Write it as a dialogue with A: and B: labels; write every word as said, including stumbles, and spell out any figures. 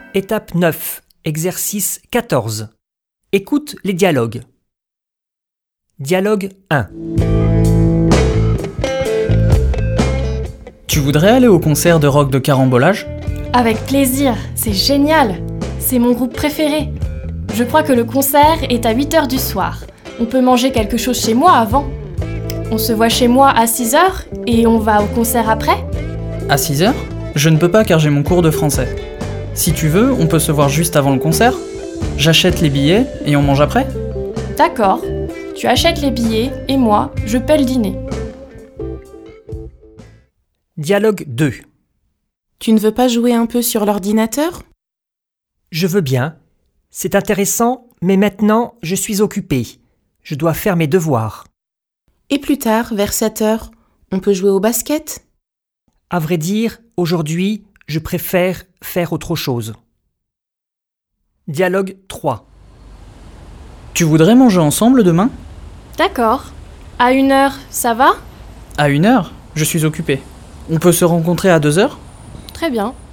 A: Étape neuf, exercice quatorze. Écoute les dialogues. Dialogue un.
B: Tu voudrais aller au concert de rock de Carambolage ?
C: Avec plaisir, c'est génial. C'est mon groupe préféré. Je crois que le concert est à huit heures du soir. On peut manger quelque chose chez moi avant. On se voit chez moi à six heures et on va au concert après ?
B: À six heures ? Je ne peux pas car j'ai mon cours de français. Si tu veux, on peut se voir juste avant le concert. J'achète les billets et on mange après ?
C: D'accord. Tu achètes les billets et moi, je paie le dîner.
A: Dialogue deux.
D: Tu ne veux pas jouer un peu sur l'ordinateur ?
A: Je veux bien. C'est intéressant, mais maintenant, je suis occupé. Je dois faire mes devoirs.
D: Et plus tard, vers sept heures, on peut jouer au basket ?
A: À vrai dire, aujourd'hui, je préfère faire autre chose. Dialogue trois.
B: Tu voudrais manger ensemble demain ?
C: D'accord. À une heure, ça va ?
B: À une heure ? Je suis occupé. On peut se rencontrer à deux heures ?
C: Très bien.